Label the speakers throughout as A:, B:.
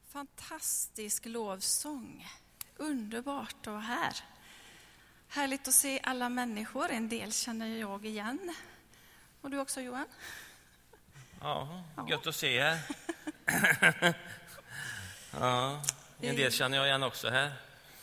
A: Fantastisk lovsång. Underbart att vara här. Härligt att se alla människor. En del känner jag igen. Och du också, Johan?
B: Ja, gött att se er. Ja, en del känner jag igen också här.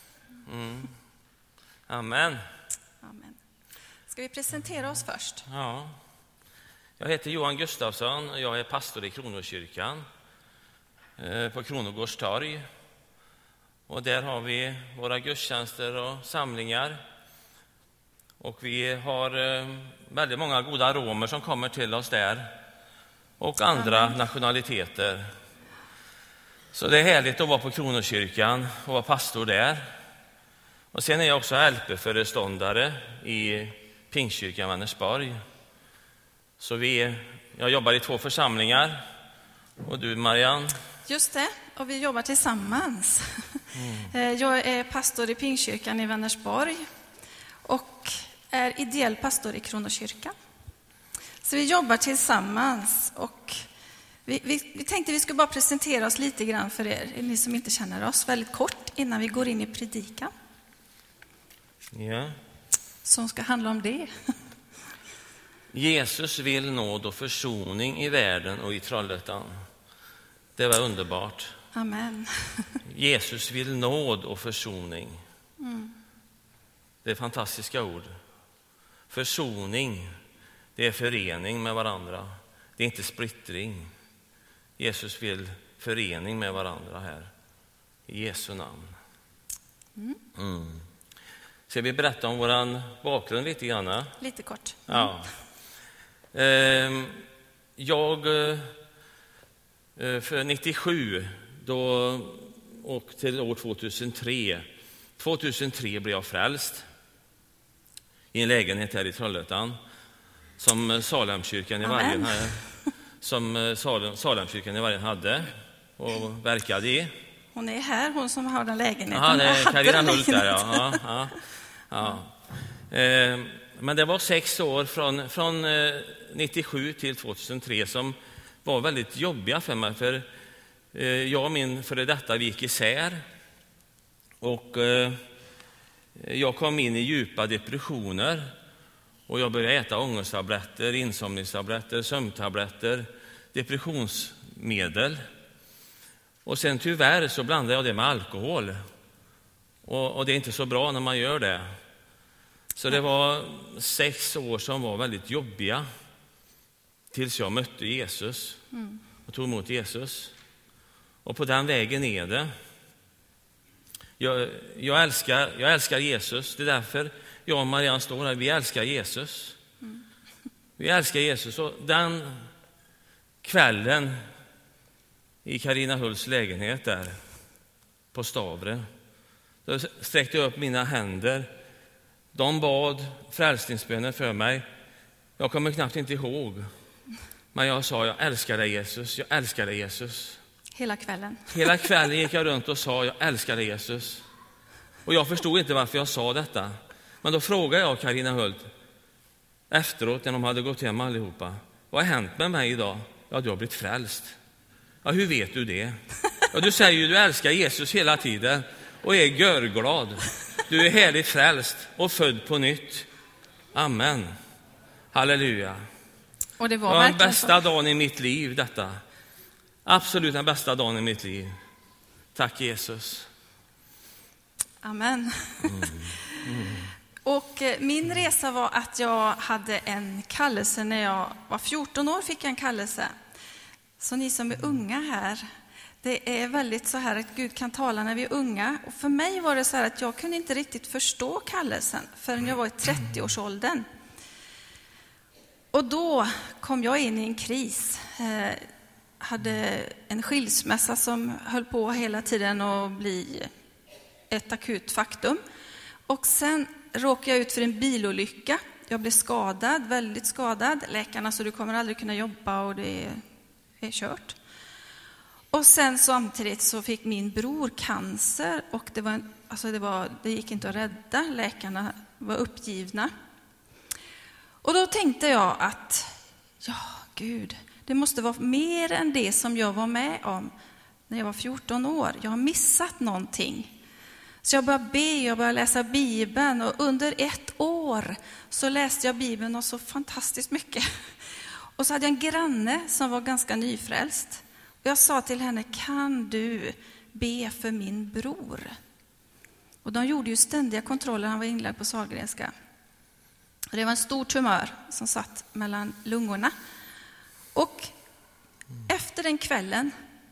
B: Amen.
A: Amen. Ska vi presentera oss först?
B: Ja. Jag heter Johan Gustafsson och jag är pastor i Kronokyrkan på Kronogårds torg. Och där har vi våra gudstjänster och samlingar. Och vi har väldigt många goda romer som kommer till oss där. Och andra nationaliteter. Så det är härligt att vara på Kronokyrkan och vara pastor där. Och sen är jag också LP-föreståndare i Pingstkyrkan Vänersborg. Så jag jobbar i 2 församlingar. Och du, Marianne?
A: Just det, och vi jobbar tillsammans. Jag är pastor i Pingstkyrkan i Vänersborg och är ideell pastor i Kronokyrkan. Så vi jobbar tillsammans och vi tänkte vi skulle bara presentera oss lite grann för er, ni som inte känner oss, väldigt kort innan vi går in i predikan.
B: Ja.
A: Som ska handla om det.
B: Jesus vill nåd och försoning i världen och i Trollhättan. Det var underbart.
A: Amen.
B: Jesus vill nåd och försoning. Det är fantastiska ord. Försoning, det är förening med varandra. Det är inte splittring. Jesus vill förening med varandra här. I Jesu namn. Ska vi berätta om våran bakgrund lite grann?
A: Lite kort.
B: Ja. Jag för 97 då och till år 2003. 2003 blev jag frälst i en lägenhet här i Trollhättan som Salemkyrkan i Vargen hade, Salemkyrkan i Vargen hade och verkade i.
A: Hon är här, hon som har den lägenheten.
B: Ja, det är Carina Hult där, ja. Men det var 6 år från 97 till 2003 som var väldigt jobbiga för mig. För jag och min före detta gick isär. Och jag kom in i djupa depressioner. Och jag började äta ångesttabletter, insomningstabletter, sömntabletter, depressionsmedel. Och sen tyvärr så blandade jag det med alkohol. Och det är inte så bra när man gör det. Så det var 6 år som var väldigt jobbiga. Tills jag mötte Jesus och tog emot Jesus. Och på den vägen är det. Jag älskar Jesus. Det är därför jag och Marianne står här. Vi älskar Jesus. Vi älskar Jesus. Och den kvällen i Carina Hults lägenhet där på Stavre, då sträckte jag upp mina händer. De bad frälsningsböner för mig. Jag kommer knappt inte ihåg. Men jag sa, jag älskar dig Jesus, jag älskar dig Jesus.
A: Hela kvällen.
B: Hela kvällen gick jag runt och sa, jag älskar dig Jesus. Och jag förstod inte varför jag sa detta. Men då frågade jag Carina Hult efteråt när de hade gått hem allihopa. Vad har hänt med mig idag? Ja, du har blivit frälst. Ja, hur vet du det? Ja, du säger ju du älskar Jesus hela tiden och är görglad. Du är härligt frälst och född på nytt. Amen. Halleluja.
A: Och det var
B: den bästa dagen i mitt liv detta. Absolut den bästa dagen i mitt liv. Tack Jesus.
A: Amen. Och min resa var att jag hade en kallelse när jag var 14 år, fick jag en kallelse. Så ni som är unga här, det är väldigt så här att Gud kan tala när vi är unga. Och för mig var det så här att jag kunde inte riktigt förstå kallelsen förrän jag var i 30-årsåldern. Och då kom jag in i en kris. Hade en skilsmässa som höll på hela tiden att bli ett akut faktum. Och sen råkade jag ut för en bilolycka. Jag blev skadad, väldigt skadad. Läkarna sa du kommer aldrig kunna jobba och det är kört. Och sen samtidigt så fick min bror cancer och det gick inte att rädda. Läkarna var uppgivna. Och då tänkte jag att, ja Gud, det måste vara mer än det som jag var med om. när jag var 14 år. Jag har missat någonting. Så jag började be, jag började läsa Bibeln, och under 1 år så läste jag Bibeln och så fantastiskt mycket. Och så hade jag en granne som var ganska nyfrälst. Och jag sa till henne, kan du be för min bror? Och de gjorde ju ständiga kontroller, han var inlagd på Sahlgrenska. Och det var en stor tumör som satt mellan lungorna. Och efter den kvällen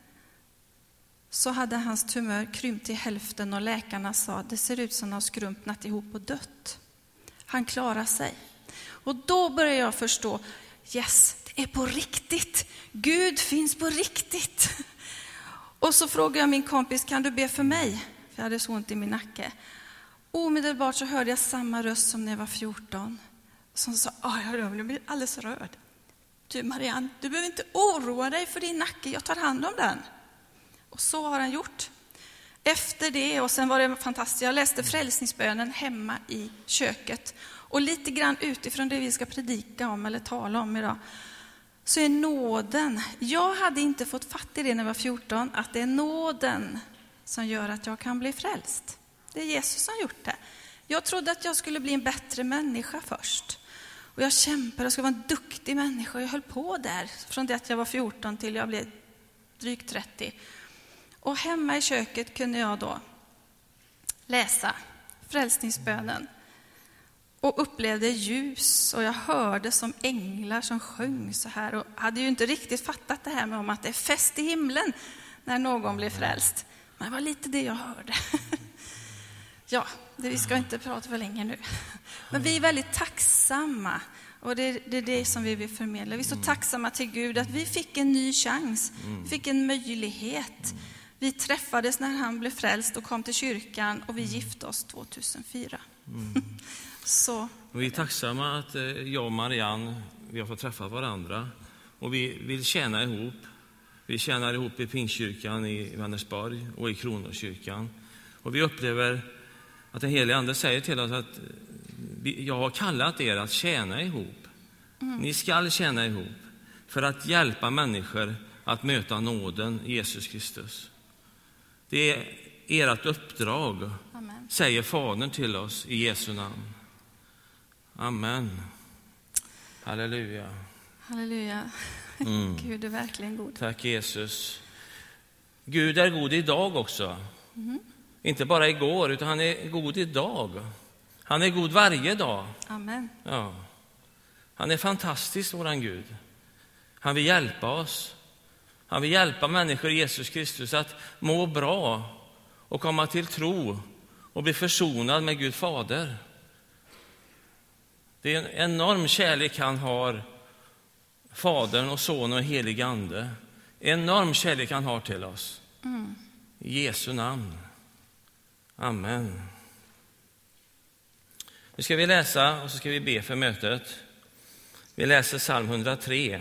A: så hade hans tumör krympt till hälften och läkarna sa, det ser ut som att han har skrumpnat ihop och dött. Han klarar sig. Och då började jag förstå, yes, det är på riktigt. Gud finns på riktigt. Och så frågade jag min kompis, kan du be för mig? För jag hade så ont i min nacke. Omedelbart så hörde jag samma röst som när jag var 14. Som sa, jag blir alldeles rörd. Du Marianne, du behöver inte oroa dig för din nacke, jag tar hand om den. Och så har han gjort. Efter det, och sen var det fantastiskt, jag läste frälsningsbönen hemma i köket. Och lite grann utifrån det vi ska predika om eller tala om idag, så är nåden. Jag hade inte fått fatt i det när jag var 14, att det är nåden som gör att jag kan bli frälst. Det är Jesus som gjort det. Jag trodde att jag skulle bli en bättre människa först. Och jag kämpade, jag skulle vara en duktig människa. Jag höll på där från det att jag var 14 till jag blev drygt 30. Och hemma i köket kunde jag då läsa frälsningsbönen. Och upplevde ljus, och jag hörde som änglar som sjöng så här. Och hade ju inte riktigt fattat det här med om att det är fest i himlen när någon blir frälst. Men det var lite det jag hörde. Ja, vi ska inte prata för länge nu. Men vi är väldigt tacksamma. Och det är det som vi vill förmedla. Vi är så tacksamma till Gud att vi fick en ny chans. Vi fick en möjlighet. Vi träffades när han blev frälst och kom till kyrkan. Och vi gifte oss 2004. Så.
B: Och vi är tacksamma att jag och Marianne, vi har fått träffa varandra. Och vi vill tjäna ihop. Vi tjänar ihop i Pingstkyrkan i Vänersborg och i Kronokyrkan. Och vi upplever att den helige Ande säger till oss att jag har kallat er att tjäna ihop. Ni ska tjäna ihop för att hjälpa människor att möta nåden i Jesus Kristus. Det är ert uppdrag,
A: Amen.
B: Säger Fadern till oss i Jesu namn. Amen. Halleluja.
A: Halleluja. Gud är verkligen god.
B: Tack Jesus. Gud är god idag också. Inte bara igår, utan han är god idag. Han är god varje dag.
A: Amen.
B: Ja. Han är fantastisk, våran Gud. Han vill hjälpa oss. Han vill hjälpa människor i Jesus Kristus att må bra och komma till tro och bli försonad med Gud Fader. Det är en enorm kärlek han har, Fadern och Sonen och helig Ande. Enorm kärlek han har till oss. I Jesu namn. Amen. Nu ska vi läsa och så ska vi be för mötet. Vi läser psalm 103.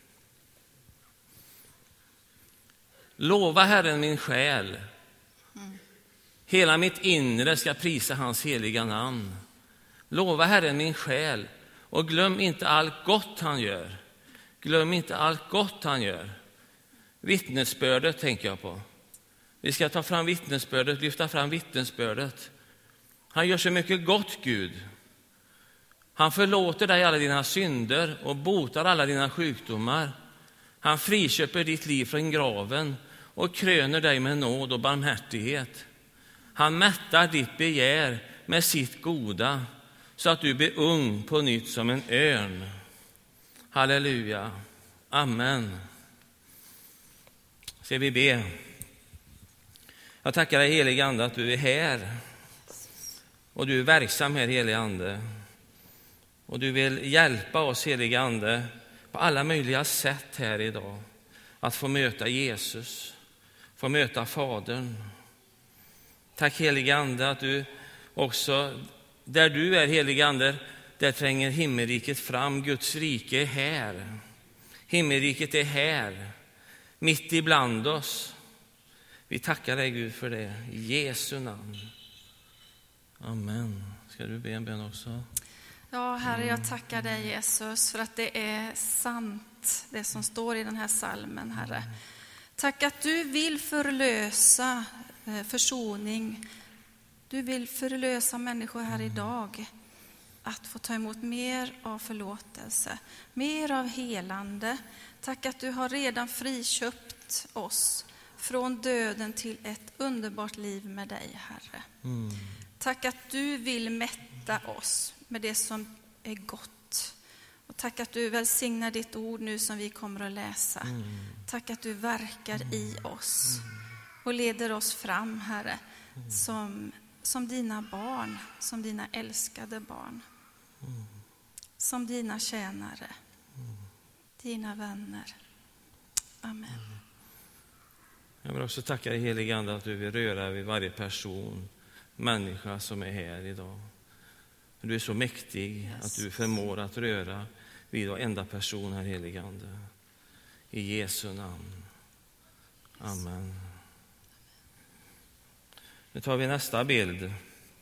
B: Lova Herren min själ. Hela mitt inre ska prisa hans heliga namn. Lova Herren min själ och glöm inte allt gott han gör. Glöm inte allt gott han gör. Vittnesbördet tänker jag på. Vi ska ta fram vittnesbördet, lyfta fram vittnesbördet. Han gör så mycket gott, Gud. Han förlåter dig alla dina synder och botar alla dina sjukdomar. Han friköper ditt liv från graven och kröner dig med nåd och barmhärtighet. Han mättar ditt begär med sitt goda så att du blir ung på nytt som en örn. Halleluja. Amen. Ska vi be. Jag tackar dig, helige Ande, att du är här. Och du är verksam här, helige Ande. Och du vill hjälpa oss, helige Ande, på alla möjliga sätt här idag. Att få möta Jesus. Få möta Fadern. Tack, helige Ande, att du också, där du är, helige Ande, där tränger himmelriket fram. Guds rike är här. Himmelriket är här. Mitt ibland oss. Vi tackar dig, Gud, för det. I Jesu namn. Amen. Ska du be en bön också?
A: Ja, Herre, jag tackar dig, Jesus, för att det är sant, det som står i den här psalmen, Herre. Tack att du vill förlösa försoning. Du vill förlösa människor här idag. Att få ta emot mer av förlåtelse, mer av helande. Tack att du har redan friköpt oss från döden till ett underbart liv med dig, Herre. Tack att du vill mätta oss med det som är gott. Och tack att du välsignar ditt ord nu som vi kommer att läsa. Tack att du verkar i oss och leder oss fram, Herre, som dina barn, som dina älskade barn. Som dina tjänare, dina vänner. Amen.
B: Jag vill också tacka dig, helige Ande, att du vill röra vid varje person, människa som är här idag. Du är så mäktig att du förmår att röra vid varenda person här, helige Ande. I Jesu namn. Amen. Nu tar vi nästa bild.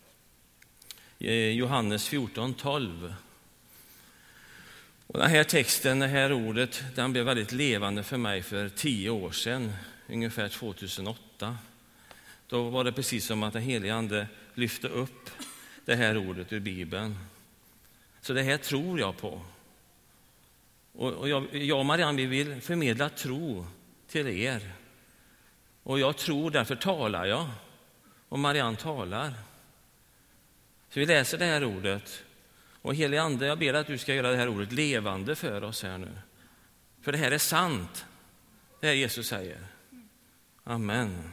B: Johannes 14:12. Och den här texten, det här ordet, den blev väldigt levande för mig för 10 år sedan, ungefär 2008. Då var det precis som att den helige Ande lyfte upp det här ordet ur Bibeln. Så det här tror jag på. Och jag och Marianne, vi vill förmedla tro till er. Och jag tror, därför talar jag. Och Marianne talar. Så vi läser det här ordet. Och helige Ande, jag ber att du ska göra det här ordet levande för oss här nu. För det här är sant. Det här Jesus säger. Amen.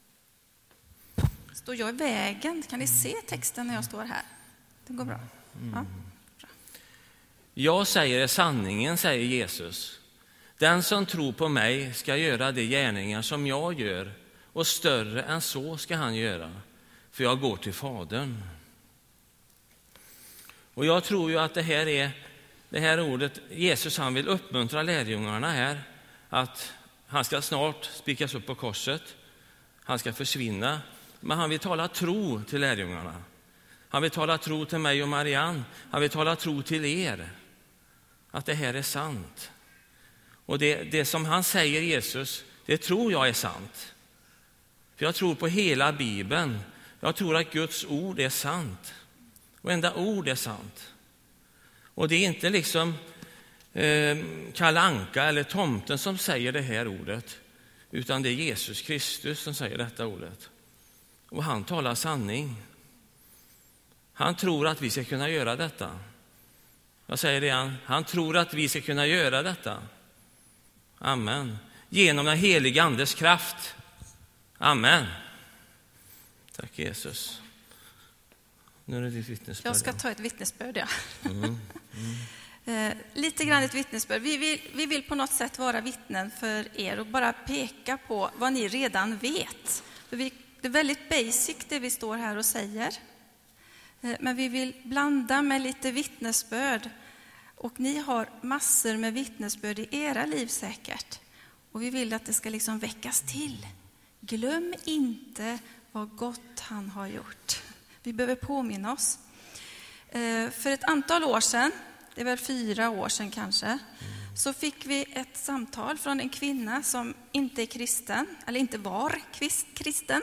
A: Står jag i vägen? Kan ni se texten när jag står här? Det går bra. Ja.
B: Jag säger sanningen, säger Jesus. Den som tror på mig ska göra de gärningar som jag gör. Och större än så ska han göra. För jag går till Fadern. Och jag tror ju att det här ordet, Jesus, han vill uppmuntra lärjungarna här. Att han ska snart spikas upp på korset. Han ska försvinna. Men han vill tala tro till lärjungarna. Han vill tala tro till mig och Marianne. Han vill tala tro till er. Att det här är sant. Och det som han säger, Jesus, det tror jag är sant. För jag tror på hela Bibeln. Jag tror att Guds ord är sant. Och enda ord är sant. Och det är inte liksom Kalle Anka eller tomten som säger det här ordet. Utan det är Jesus Kristus som säger detta ordet. Och han talar sanning. Han tror att vi ska kunna göra detta. Jag säger det, han tror att vi ska kunna göra detta. Amen. Genom den heliga Andes kraft. Amen. Tack Jesus. Nu är det ditt vittnesbörd.
A: Jag ska ta ett vittnesbörd, ja. Lite grann ett vittnesbörd. Vi vill på något sätt vara vittnen för er och bara peka på vad ni redan vet. För det är väldigt basic det vi står här och säger. Men vi vill blanda med lite vittnesbörd. Och ni har massor med vittnesbörd i era liv säkert. Och vi vill att det ska liksom väckas till. Glöm inte vad gott han har gjort. Vi behöver påminna oss. För ett antal år sedan, det är väl 4 år sedan kanske, så fick vi ett samtal från en kvinna som inte är kristen, eller inte var kristen.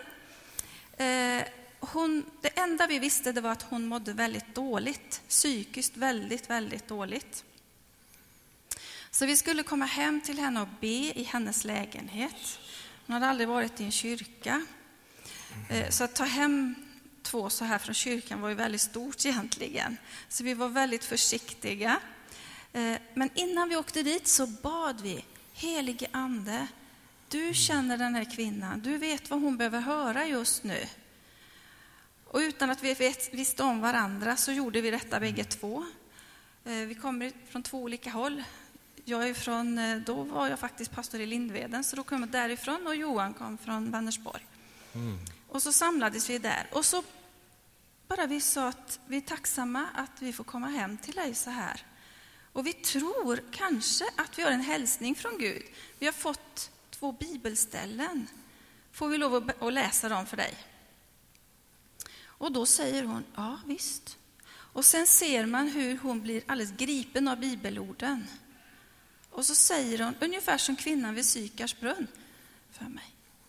A: Det enda vi visste det var att hon mådde väldigt dåligt, psykiskt väldigt, väldigt dåligt. Så vi skulle komma hem till henne och be i hennes lägenhet. Hon hade aldrig varit i en kyrka. Så att ta hem 2 så här från kyrkan var ju väldigt stort egentligen. Så vi var väldigt försiktiga. Men innan vi åkte dit så bad vi, helige Ande, du känner den här kvinnan, du vet vad hon behöver höra just nu. Och utan att vi visste om varandra så gjorde vi detta bägge två. Vi kommer från 2 olika håll. Då var jag faktiskt pastor i Lindveden, så då kom jag därifrån och Johan kom från Vänersborg. Och så samlades vi där. Och så bara vi sa att vi är tacksamma att vi får komma hem till dig så här. Och vi tror kanske att vi har en hälsning från Gud. Vi har fått 2 bibelställen. Får vi lov att läsa dem för dig? Och då säger hon, ja visst. Och sen ser man hur hon blir alldeles gripen av bibelorden. Och så säger hon, ungefär som kvinnan vid Sykars brunn. för mig.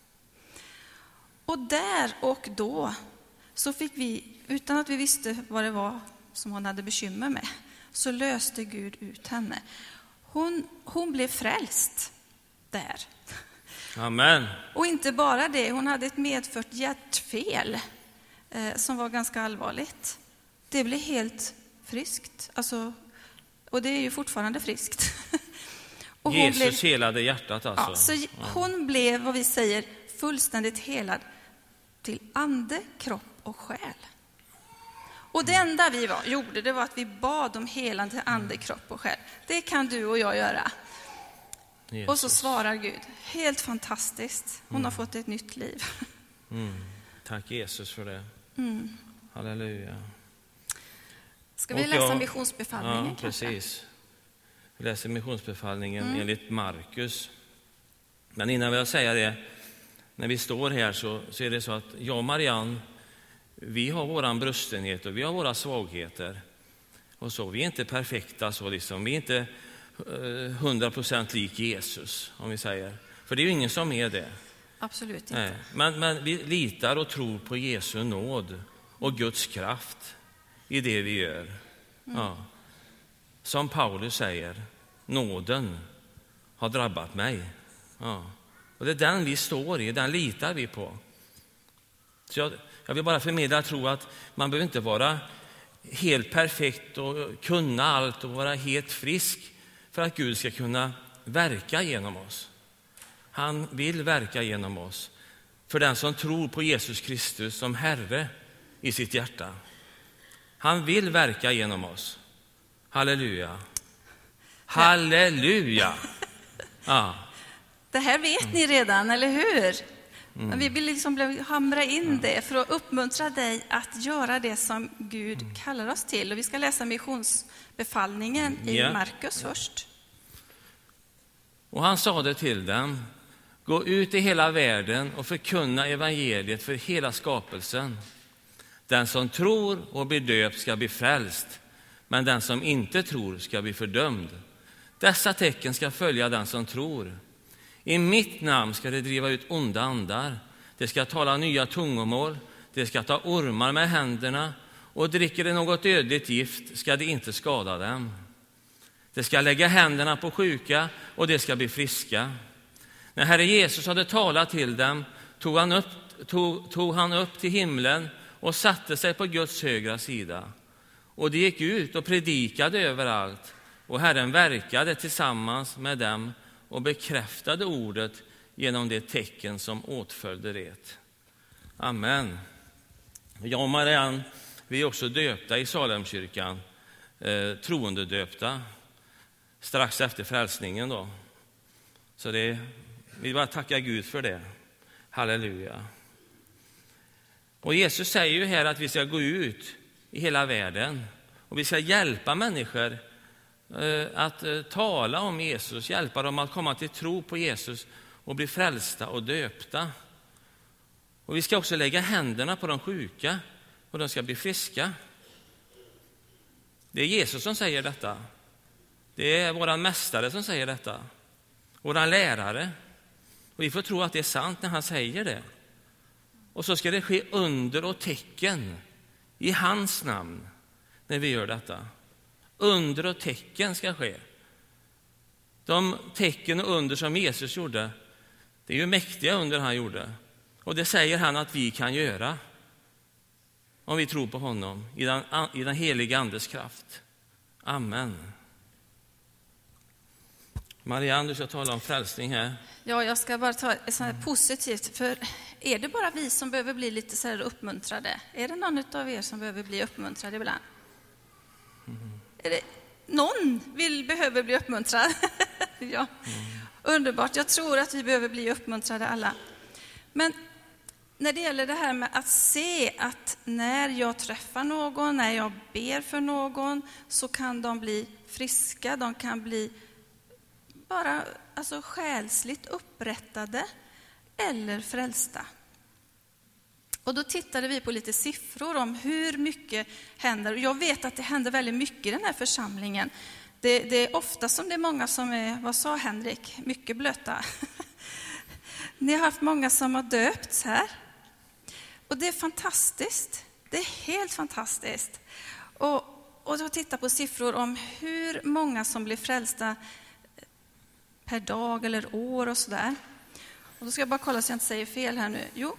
A: Och där och då så fick vi, utan att vi visste vad det var som hon hade bekymmer med, så löste Gud ut henne. Hon blev frälst där.
B: Amen.
A: Och inte bara det, hon hade ett medfört hjärtfel som var ganska allvarligt. Det blev helt friskt. Alltså, och det är ju fortfarande friskt. Och
B: Jesus helade hjärtat alltså.
A: Ja, så hon blev, vad vi säger, fullständigt helad till ande, kropp och själ. Och det enda vi gjorde, det var att vi bad om helan till ande, kropp och själ. Det kan du och jag göra. Jesus. Och så svarar Gud. Helt fantastiskt. Hon har fått ett nytt liv.
B: Tack Jesus för det. Halleluja.
A: Ska vi läsa missionsbefallningen?
B: Ja, precis. Vi läser missionsbefallningen enligt Markus. Men innan jag säger det, när vi står här så är det så att jag och Marianne, vi har våran brustenhet och vi har våra svagheter. Och så, vi är inte perfekta så liksom. Vi är inte 100% lik Jesus, om vi säger. För det är ju ingen som är det.
A: Absolut inte.
B: Nej. Men vi litar och tror på Jesu nåd och Guds kraft i det vi gör. Ja. Som Paulus säger, nåden har drabbat mig. Ja. Och det är den vi står i, den litar vi på. Så jag vill bara förmedla att tro att man behöver inte vara helt perfekt och kunna allt och vara helt frisk för att Gud ska kunna verka genom oss. Han vill verka genom oss för den som tror på Jesus Kristus som Herre i sitt hjärta. Han vill verka genom oss. Halleluja. Halleluja. Ja.
A: Det här vet ni redan, eller hur? Men vi vill liksom hamra in det för att uppmuntra dig att göra det som Gud kallar oss till. Och vi ska läsa missionsbefallningen i Markus först.
B: Och han sa det till dem: gå ut i hela världen och förkunna evangeliet för hela skapelsen. Den som tror och blir döpt ska bli frälst, men den som inte tror ska bli fördömd. Dessa tecken ska följa den som tror. I mitt namn ska det driva ut onda andar. Det ska tala nya tungomål. Det ska ta ormar med händerna. Och dricker det något dödligt gift ska det inte skada dem. Det ska lägga händerna på sjuka och det ska bli friska. När Herre Jesus hade talat till dem tog han upp till himlen och satte sig på Guds högra sida. Och de gick ut och predikade överallt. Och Herren verkade tillsammans med dem och bekräftade ordet genom det tecken som åtföljde det. Amen. Jag och Marianne, vi är också döpta i Salemkyrkan, troende döpta, strax efter frälsningen då. Så vi bara tackar Gud för det. Halleluja. Och Jesus säger ju här att vi ska gå ut i hela världen och vi ska hjälpa människor att tala om Jesus, hjälpa dem att komma till tro på Jesus och bli frälsta och döpta. Och vi ska också lägga händerna på de sjuka och de ska bli friska. Det är Jesus som säger detta. Det är våran mästare som säger detta. Våran lärare. Och vi får tro att det är sant när han säger det. Och så ska det ske under och tecken i hans namn när vi gör detta. Under och tecken ska ske. De tecken och under som Jesus gjorde, det är ju mäktiga under han gjorde. Och det säger han att vi kan göra om vi tror på honom i den heliga andes kraft. Amen. Marianne, du ska tala om frälsning här.
A: Ja, jag ska bara ta ett sånt här positivt. För är det bara vi som behöver bli lite så här uppmuntrade? Är det någon av er som behöver bli uppmuntrad ibland? Är det någon behöver bli uppmuntrad? Ja, underbart. Jag tror att vi behöver bli uppmuntrade alla. Men när det gäller det här med att se att när jag träffar någon, när jag ber för någon, så kan de bli friska, de kan bli bara själsligt upprättade eller frälsta. Och då tittade vi på lite siffror om hur mycket händer. Jag vet att det händer väldigt mycket i den här församlingen. Det är ofta som det är många som är, vad sa Henrik, mycket blöta. Ni har haft många som har döpts här. Och det är fantastiskt. Det är helt fantastiskt. Och jag tittar på siffror om hur många som blir frälsta per dag eller år och sådär. Och då ska jag bara kolla så jag inte säger fel här nu. Jo,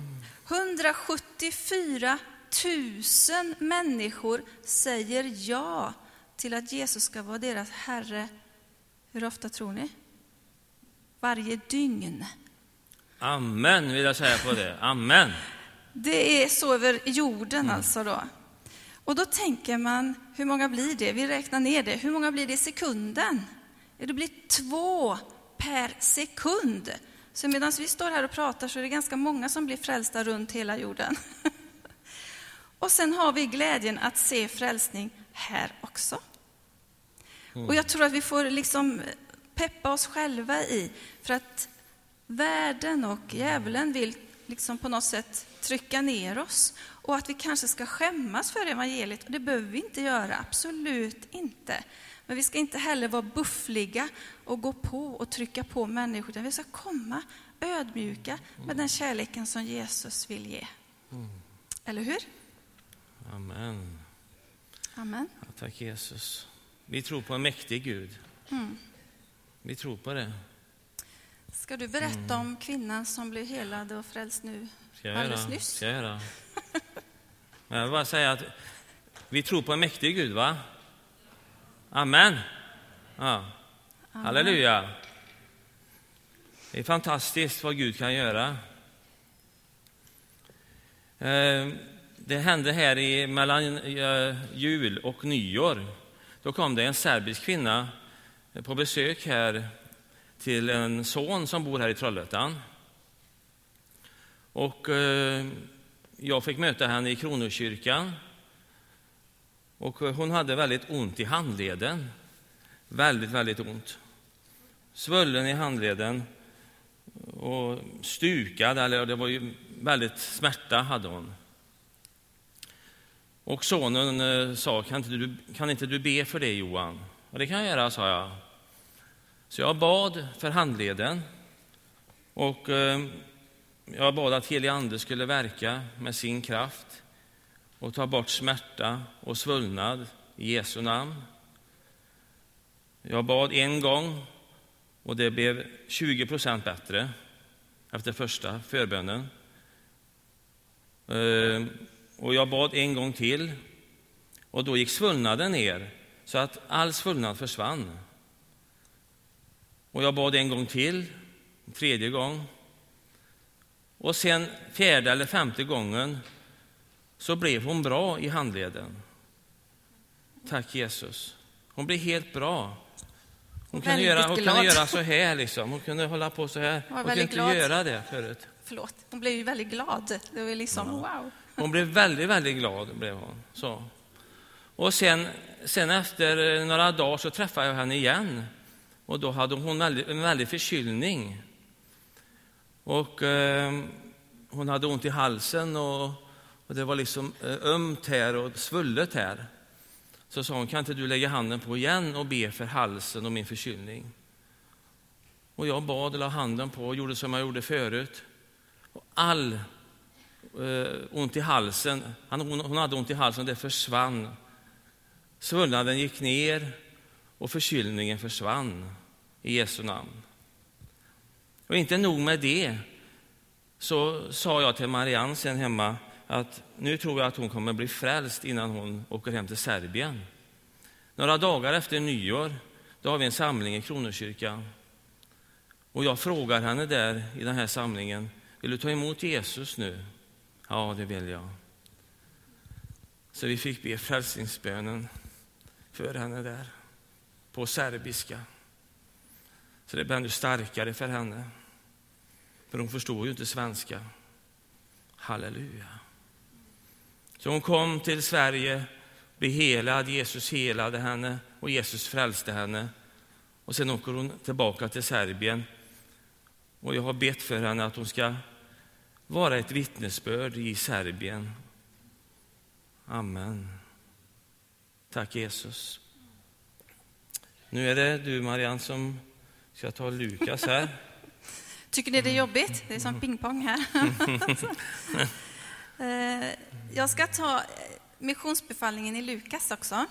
A: 174 000 människor säger ja till att Jesus ska vara deras Herre. Hur ofta tror ni? Varje dygn.
B: Amen vill jag säga på det. Amen.
A: Det är så över jorden alltså då. Och då tänker man, hur många blir det? Vi räknar ner det. Hur många blir det i sekunden? Det blir 2 per sekund. Så medan vi står här och pratar så är det ganska många som blir frälsta runt hela jorden. Och sen har vi glädjen att se frälsning här också. Och jag tror att vi får liksom peppa oss själva i, för att världen och djävulen vill liksom på något sätt trycka ner oss, och att vi kanske ska skämmas för evangeliet, och det behöver vi inte göra, absolut inte. Men vi ska inte heller vara buffliga och gå på och trycka på människor, utan vi ska komma ödmjuka med den kärleken som Jesus vill ge. Eller hur?
B: Amen.
A: Amen.
B: Ja, tack Jesus. Vi tror på en mäktig Gud. Vi tror på det.
A: Ska du berätta om kvinnan som blev helad och frälst nu alldeles nyss?
B: Ska jag göra. Men jag vill bara säga att vi tror på en mäktig Gud, va? Amen. Ja. Amen. Halleluja. Det är fantastiskt vad Gud kan göra. Det hände här mellan jul och nyår. Då kom det en serbisk kvinna på besök här till en son som bor här i Trollhättan. Och jag fick möta henne i Kronokyrkan. Och hon hade väldigt ont i handleden. Väldigt, väldigt ont. Svullen i handleden och stukad, eller det var ju väldigt smärta hade hon. Och sonen sa, kan inte du be för det, Johan? Och det kan jag göra, sa jag. Så jag bad för handleden. Och jag bad att helig ande skulle verka med sin kraft och ta bort smärta och svullnad i Jesu namn. Jag bad en gång och det blev 20% bättre efter första förbönen. Och jag bad en gång till och då gick svullnaden ner så att all svullnad försvann. Och jag bad en gång till, en tredje gång. Och sen 4:e eller 5:e gången så blev hon bra i handleden. Tack Jesus. Hon blev helt bra. Hon kunde göra så här liksom. Hon kunde hålla på så här. Hon kunde inte göra det förut.
A: Förlåt. Hon blev ju väldigt glad. Det var liksom wow.
B: Hon blev väldigt, väldigt glad blev hon. Så. Och sen efter några dagar så träffade jag henne igen. Och då hade hon en väldig förkylning. Och hon hade ont i halsen och det var liksom ömt här och svullet här. Så sa hon, kan inte du lägga handen på igen och be för halsen och min förkylning? Och jag bad och la handen på och gjorde som jag gjorde förut. Och all ont i halsen, hon hade ont i halsen, det försvann. Svullnaden gick ner och förkylningen försvann i Jesu namn. Och inte nog med det, så sa jag till Marianne sen hemma att nu tror jag att hon kommer bli frälst innan hon åker hem till Serbien. Några dagar efter nyår, då har vi en samling i Kronokyrkan. Och jag frågar henne där i den här samlingen, vill du ta emot Jesus nu? Ja, det vill jag. Så vi fick be frälsningsbönen för henne där på serbiska. Så det blev ännu starkare för henne. För hon förstår ju inte svenska. Halleluja. Så hon kom till Sverige, blev helad, Jesus helade henne och Jesus frälste henne. Och sen åker hon tillbaka till Serbien. Och jag har bett för henne att hon ska vara ett vittnesbörd i Serbien. Amen. Tack Jesus. Nu är det du, Marianne, som ska ta Lukas här.
A: Tycker ni det är jobbigt? Det är som pingpong här. Jag ska ta missionsbefallningen i Lukas också.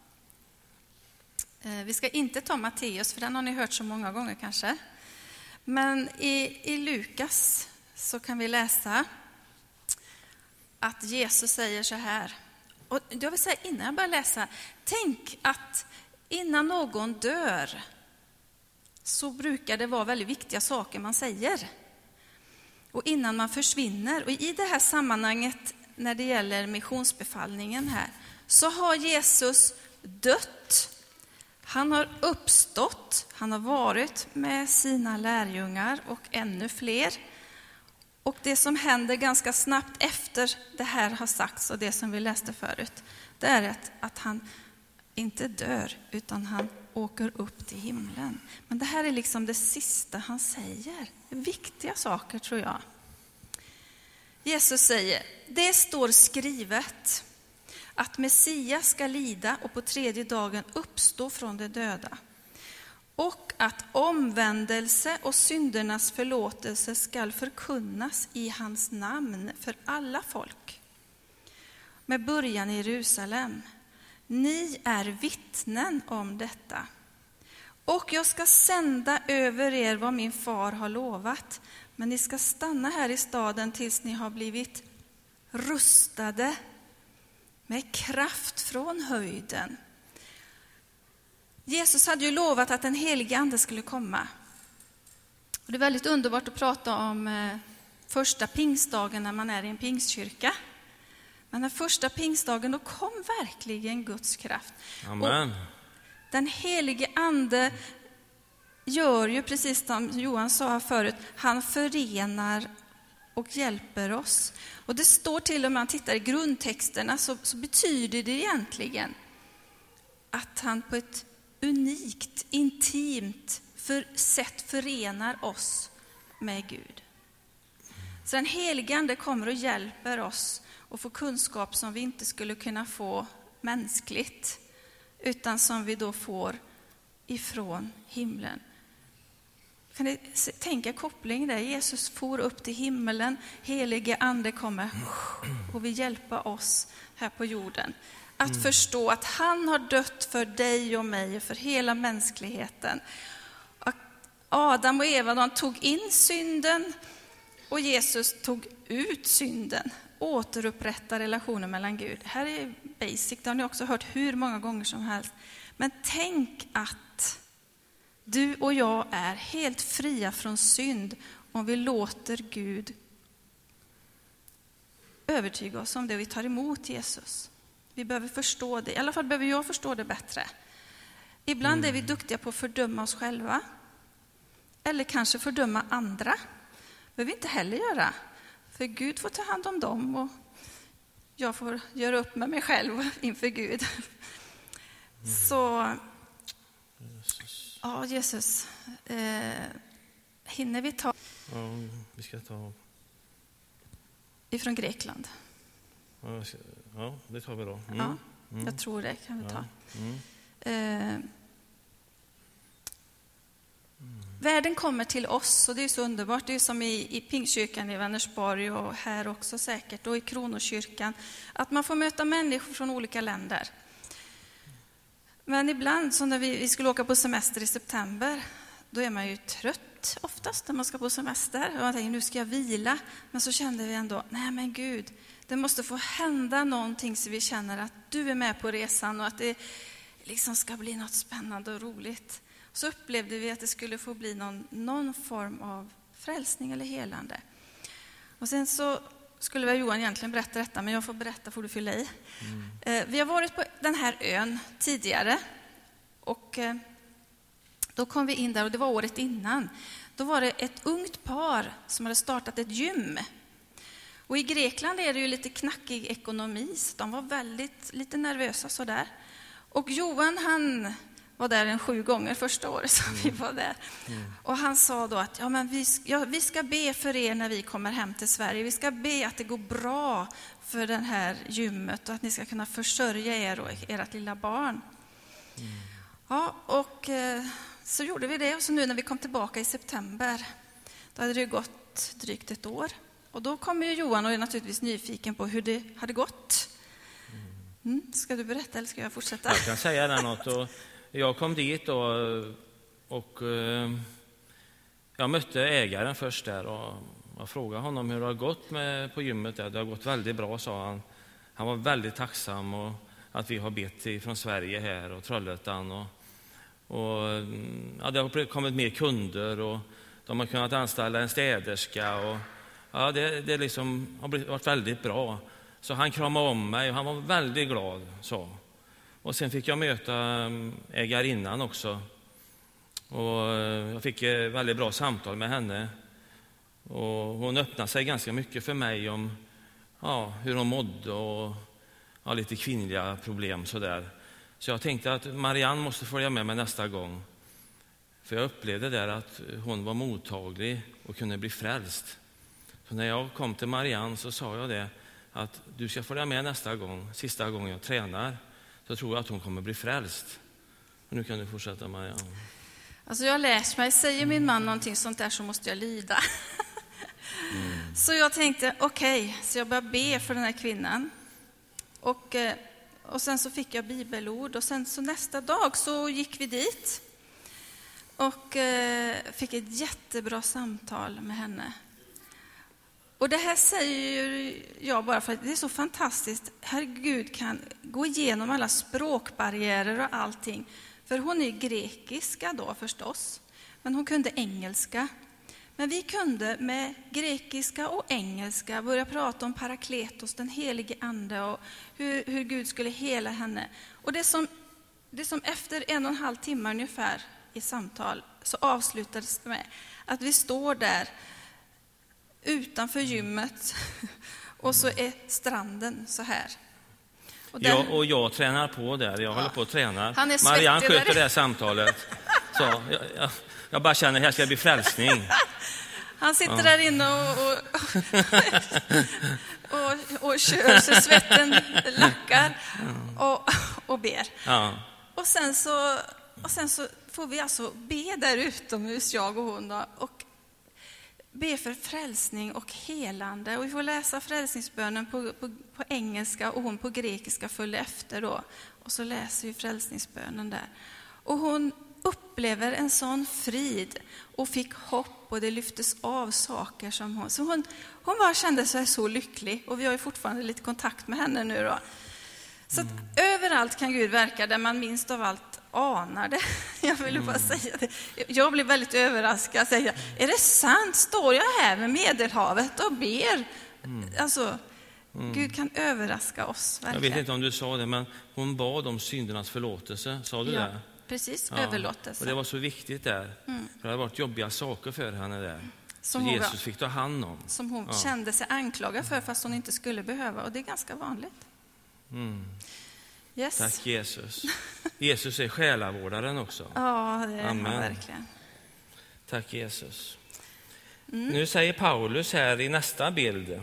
A: Vi ska inte ta Matteus, för den har ni hört så många gånger kanske. Men i Lukas så kan vi läsa att Jesus säger så här. Och jag vill säga innan jag börjar läsa, tänk att innan någon dör så brukar det vara väldigt viktiga saker man säger. Och innan man försvinner. Och i det här sammanhanget när det gäller missionsbefallningen här så har Jesus dött. Han har uppstått, han har varit med sina lärjungar och ännu fler. Och det som händer ganska snabbt efter det här har sagts och det som vi läste förut, det är att han inte dör utan han åker upp till himlen. Men det här är liksom det sista han säger. Viktiga saker tror jag. Jesus säger, det står skrivet att Messias ska lida och på 3:e dagen uppstå från de döda. Och att omvändelse och syndernas förlåtelse ska förkunnas i hans namn för alla folk. Med början i Jerusalem. Ni är vittnen om detta. Och jag ska sända över er vad min far har lovat. Men ni ska stanna här i staden tills ni har blivit rustade med kraft från höjden. Jesus hade ju lovat att den helige ande skulle komma. Och det är väldigt underbart att prata om första pingstdagen när man är i en pingstkyrka. Men den första pingstdagen då kom verkligen Guds kraft.
B: Amen.
A: Och den helige ande gör ju precis som Johan sa förut. Han förenar och hjälper oss. Och det står till och med, man tittar i grundtexterna så betyder det egentligen att han på ett unikt, intimt sätt förenar oss med Gud. Så den helige ande kommer och hjälper oss och får kunskap som vi inte skulle kunna få mänskligt, utan som vi då får ifrån himlen. Kan ni tänka koppling där? Jesus for upp till himmelen, helige ande kommer och vill hjälpa oss här på jorden. Att förstå att han har dött för dig och mig och för hela mänskligheten. Adam och Eva, de tog in synden och Jesus tog ut synden. Återupprätta relationen mellan Gud. Det här är basic, det har ni också hört hur många gånger som helst. Men tänk att du och jag är helt fria från synd om vi låter Gud övertyga oss om det, vi tar emot Jesus. Vi behöver förstå det, i alla fall behöver jag förstå det bättre. Ibland är vi duktiga på att fördöma oss själva. Eller kanske fördöma andra. Det behöver vi inte heller göra. För Gud får ta hand om dem och jag får göra upp med mig själv inför Gud. Så, ja Jesus, hinner vi ta
B: vi ska ta
A: ifrån Grekland?
B: Ja, det tar vi då.
A: Ja, jag tror det kan vi ta. Världen kommer till oss och det är så underbart. Det är som i Pingstkyrkan i Vänersborg och här också säkert och i Kronokyrkan. Att man får möta människor från olika länder. Men ibland, som när vi skulle åka på semester i september, då är man ju trött oftast när man ska på semester. Och man tänker, nu ska jag vila. Men så kände vi ändå, nej men Gud, det måste få hända någonting så vi känner att du är med på resan och att det liksom ska bli något spännande och roligt. Så upplevde vi att det skulle få bli någon form av frälsning eller helande. Och sen så skulle väl Johan egentligen berätta detta, men jag får berätta, får du fylla i. Vi har varit på den här ön tidigare och då kom vi in där och det var året innan. Då var det ett ungt par som hade startat ett gym. Och i Grekland är det ju lite knackig ekonomi, så de var lite nervösa sådär. Och Johan, han var där 7 gånger första året som vi var där. Och han sa då att vi ska be för er när vi kommer hem till Sverige. Vi ska be att det går bra för den här gymmet och att ni ska kunna försörja er och ert lilla barn. Ja, och så gjorde vi det. Och så nu när vi kom tillbaka i september, Då hade det gått drygt ett år. Och då kommer ju Johan och är naturligtvis nyfiken på hur det hade gått. Ska du berätta eller ska jag fortsätta?
B: Jag kan säga det något. Och jag kom dit och jag mötte ägaren först där och jag frågade honom hur det har gått på gymmet. Det har gått väldigt bra, sa han. Han var väldigt tacksam och att vi har bett från Sverige här och Trollhättan. Och det har kommit mer kunder och de har kunnat anställa en städerska. Och, det liksom har varit väldigt bra. Så han kramade om mig och han var väldigt glad. Så. Och sen fick jag möta ägarinnan också. Och jag fick ett väldigt bra samtal med henne. Och hon öppnade sig ganska mycket för mig om hur hon mådde och lite kvinnliga problem. Så jag tänkte att Marianne måste följa med mig nästa gång. För jag upplevde där att hon var mottaglig och kunde bli frälst. Så när jag kom till Marianne så sa jag det, att du ska följa med nästa gång, sista gången jag tränar. Så tror jag att hon kommer bli frälst. Och nu kan du fortsätta, Marianne.
A: Alltså jag har lärt mig, säger min man någonting sånt där så måste jag lida. Så jag tänkte, okej, så jag började be för den här kvinnan. Och sen så fick jag bibelord och sen så nästa dag så gick vi dit. Och fick ett jättebra samtal med henne. Och det här säger jag bara för att det är så fantastiskt. Herregud kan gå igenom alla språkbarriärer och allting. För hon är grekiska då förstås. Men hon kunde engelska. Men vi kunde med grekiska och engelska börja prata om Parakletos, den helige ande. Och hur Gud skulle hela henne. Och det som efter 1,5 timmar ungefär i samtal så avslutades det med att vi står där utanför gymmet och så är stranden så här.
B: Och jag tränar på där, jag håller på att träna.
A: Marianne
B: sköter det här samtalet. Så jag bara känner att här ska bli frälsning.
A: Han sitter där inne och kör så svetten lackar och ber.
B: Ja.
A: Och sen så får vi alltså be där utomhus, jag och hon då, och be för frälsning och helande. Och vi får läsa frälsningsbönen på engelska och hon på grekiska följde efter då. Och så läser vi frälsningsbönen där. Och hon upplever en sån frid och fick hopp och det lyftes av saker som hon... Så hon bara kände sig så lycklig och vi har ju fortfarande lite kontakt med henne nu då. Så att överallt kan Gud verka där man minst av allt anar det. Jag ville bara säga det. Jag blev väldigt överraskad. Säga, är det sant? Står jag här med Medelhavet och ber? Alltså, Gud kan överraska oss. Verkligen.
B: Jag vet inte om du sa det, men hon bad om syndernas förlåtelse. Sa du det?
A: Precis, överlåtelse.
B: Och det var så viktigt där. För det hade varit jobbiga saker för henne där.
A: Som
B: så Jesus fick ta hand om.
A: Som hon kände sig anklagad för fast hon inte skulle behöva. Och det är ganska vanligt. Yes.
B: Tack Jesus. Jesus är själavårdaren också.
A: Ja, det är han verkligen.
B: Tack Jesus. Nu säger Paulus här i nästa bild.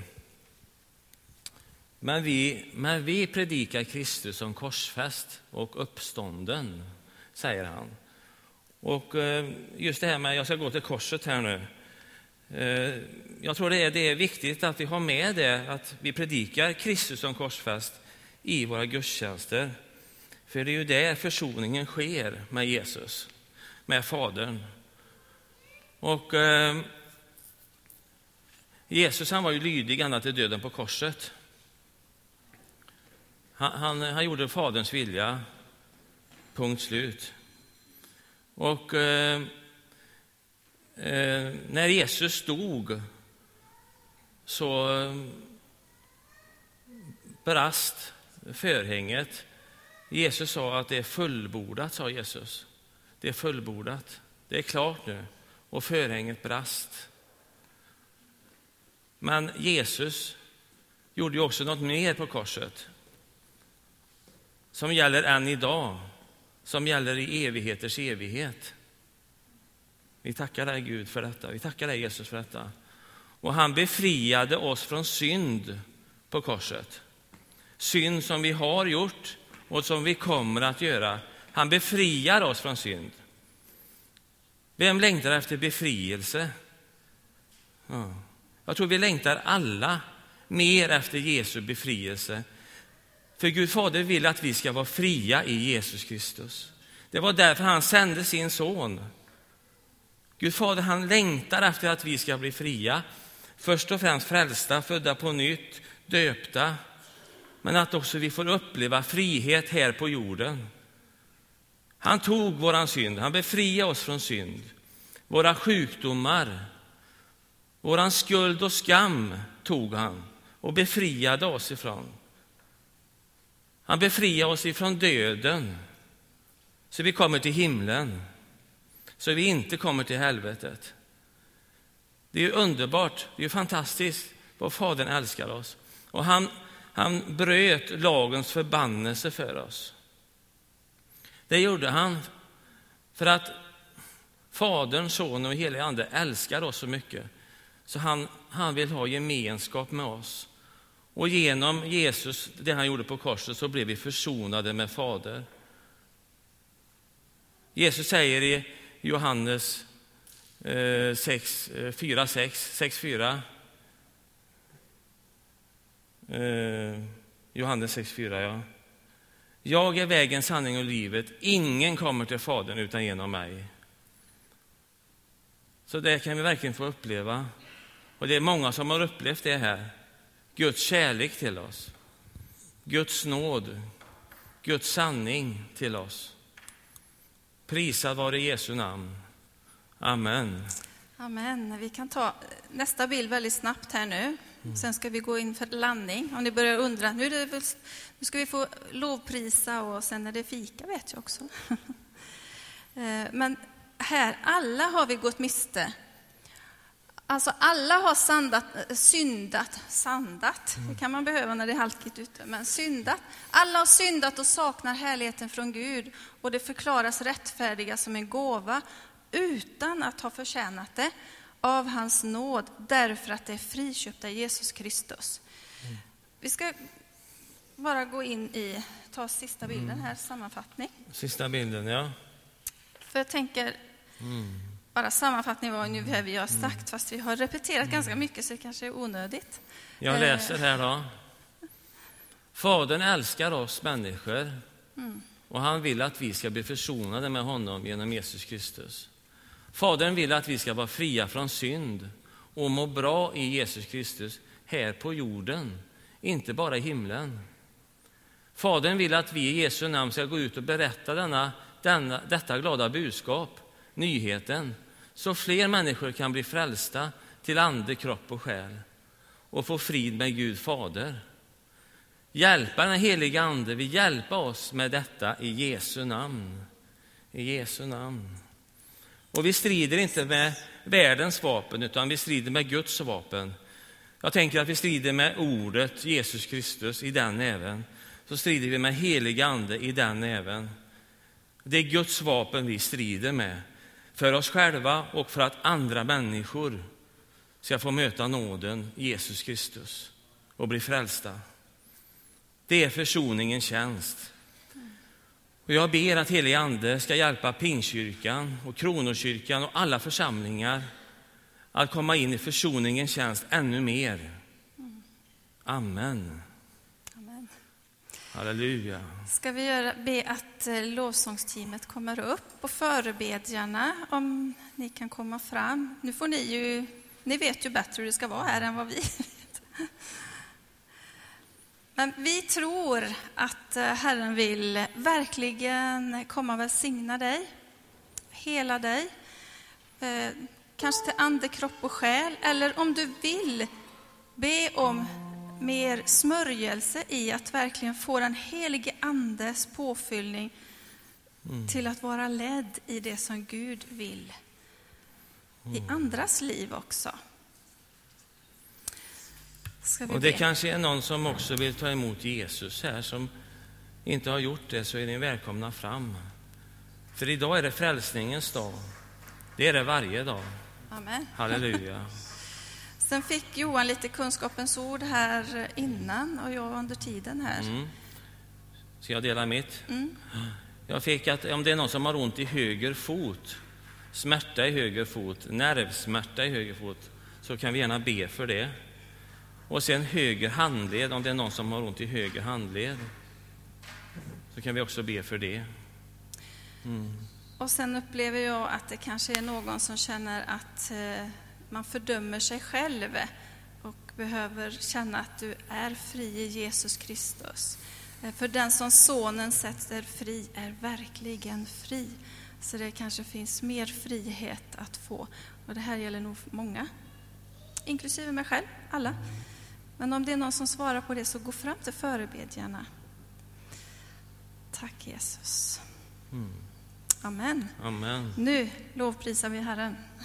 B: Men vi predikar Kristus som korsfäst och uppstånden, säger han. Och just det här med, jag ska gå till korset här nu. Jag tror det är viktigt att vi har med det, att vi predikar Kristus som korsfäst i våra gudstjänster. För det är ju där försoningen sker med Jesus, med Fadern. Och Jesus, han var ju lydig ända till döden på korset. Han gjorde Faderns vilja, punkt slut. Och när Jesus stod så brast förhänget. Jesus sa att det är fullbordat, sa Jesus. Det är fullbordat. Det är klart nu. Och förhänget brast. Men Jesus gjorde ju också något mer på korset. Som gäller än idag. Som gäller i evigheters evighet. Vi tackar dig Gud för detta. Vi tackar dig Jesus för detta. Och han befriade oss från synd på korset. Synd som vi har gjort och som vi kommer att göra. Han befriar oss från synd. Vem längtar efter befrielse? Ja. Jag tror vi längtar alla mer efter Jesu befrielse. För Gud Fader vill att vi ska vara fria i Jesus Kristus. Det var därför han sände sin son. Gud Fader, han längtar efter att vi ska bli fria. Först och främst frälsta, födda på nytt, döpta. Men att också vi får uppleva frihet här på jorden. Han tog våran synd, han befriade oss från synd. Våra sjukdomar, våran skuld och skam tog han och befriade oss ifrån. Han befriade oss ifrån döden så vi kommer till himlen, så vi inte kommer till helvetet. Det är ju underbart, det är ju fantastiskt vad Fadern älskar oss. Och han bröt lagens förbannelse för oss. Det gjorde han för att Fadern, Sonen och Helige Ande älskar oss så mycket. Så han vill ha gemenskap med oss. Och genom Jesus, det han gjorde på korset, så blev vi försonade med Fader. Jesus säger i Johannes 6:4. Johannes 6:4, ja. Jag är vägen, sanningen och livet. Ingen kommer till Fadern utan genom mig. Så det kan vi verkligen få uppleva. Och det är många som har upplevt det här. Guds kärlek till oss. Guds nåd. Guds sanning till oss. Prisad vare Jesu namn. Amen.
A: Amen. Vi kan ta nästa bild väldigt snabbt här nu. Sen ska vi gå in för landning. Om ni börjar undra, nu ska vi få lovprisa och sen är det fika, vet jag också. Men här, alla har vi gått miste. Alltså alla har sandat. Det kan man behöva när det är halkigt ute, men syndat. Alla har syndat och saknar härligheten från Gud, och det förklaras rättfärdiga som en gåva utan att ha förtjänat det av hans nåd, därför att det är friköpt av Jesus Kristus. Vi ska bara gå in i, ta sista bilden här, sammanfattning.
B: Sista bilden, ja.
A: För jag tänker, bara sammanfattning var ungefär vi har sagt, fast vi har repeterat ganska mycket så det kanske är onödigt.
B: Jag läser här då. Fadern älskar oss människor och han vill att vi ska bli försonade med honom genom Jesus Kristus. Fadern vill att vi ska vara fria från synd och må bra i Jesus Kristus här på jorden, inte bara i himlen. Fadern vill att vi i Jesu namn ska gå ut och berätta detta glada budskap, nyheten, så fler människor kan bli frälsta till ande, kropp och själ och få frid med Gud Fader. Hjälpa den heliga ande, vi hjälpa oss med detta i Jesu namn. I Jesu namn. Och vi strider inte med världens vapen, utan vi strider med Guds vapen. Jag tänker att vi strider med ordet Jesus Kristus i den näven. Så strider vi med heliga ande i den näven. Det är Guds vapen vi strider med. För oss själva och för att andra människor ska få möta nåden Jesus Kristus och bli frälsta. Det är försoningens tjänst. Och jag ber att helig ande ska hjälpa Pingstkyrkan och Kronokyrkan och alla församlingar att komma in i försoningens tjänst ännu mer. Amen.
A: Amen.
B: Halleluja.
A: Ska vi be att lovsångsteamet kommer upp och förebedjarna, om ni kan komma fram. Nu får ni vet ju bättre hur det ska vara här än vad vi vet. Men vi tror att Herren vill verkligen komma och välsigna dig, hela dig, kanske till ande, kropp och själ. Eller om du vill be om mer smörjelse i att verkligen få den helige andes påfyllning till att vara ledd i det som Gud vill i andras liv också.
B: Och det kanske är någon som också vill ta emot Jesus här, som inte har gjort det, så är ni välkomna fram. För idag är det frälsningens dag. Det är det varje dag.
A: Amen.
B: Halleluja.
A: Sen fick Johan lite kunskapens ord här innan och jag under tiden här.
B: Ska jag dela mitt? Jag fick att om det är någon som har ont i höger fot, smärta i höger fot, nervsmärta i höger fot, så kan vi gärna be för det. Och sen höger handled, om det är någon som har ont i höger handled, så kan vi också be för det.
A: Och sen upplever jag att det kanske är någon som känner att man fördömer sig själv och behöver känna att du är fri i Jesus Kristus. För den som sonen sätter fri är verkligen fri. Så det kanske finns mer frihet att få. Och det här gäller nog många, inklusive mig själv, alla. Men om det är någon som svarar på det, så gå fram till förebedjarna. Tack Jesus. Amen.
B: Amen.
A: Nu lovprisar vi Herren.